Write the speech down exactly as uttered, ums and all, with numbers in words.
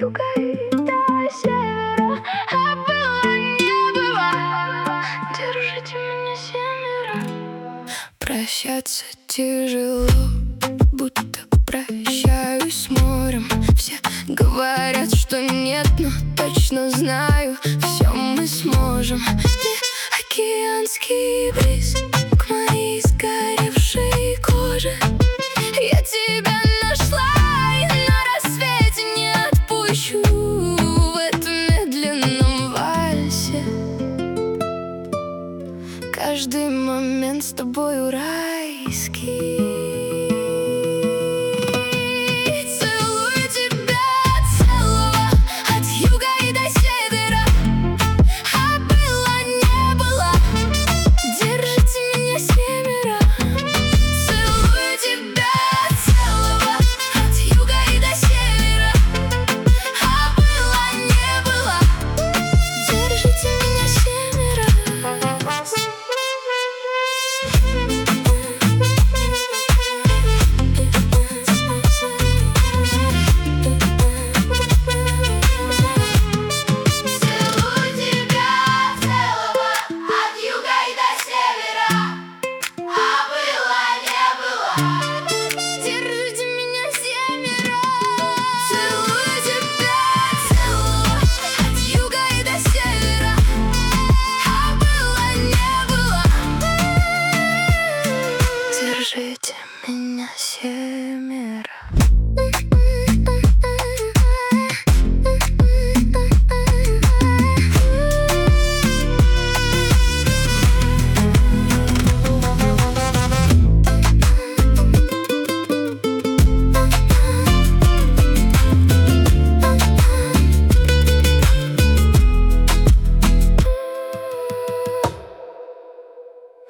юга и до севера, а было не было. Держите меня семеро. Прощаться тяжело, будто прощаюсь с морем. Все говорят, что нет, но точно знаю, все мы сможем. Ты океанский бриз к моей сгоревшей коже. Я тебя нашла и на рассвете не отпущу. В этом медленном вальсе каждый момент с тобою райский. Держите меня семеро.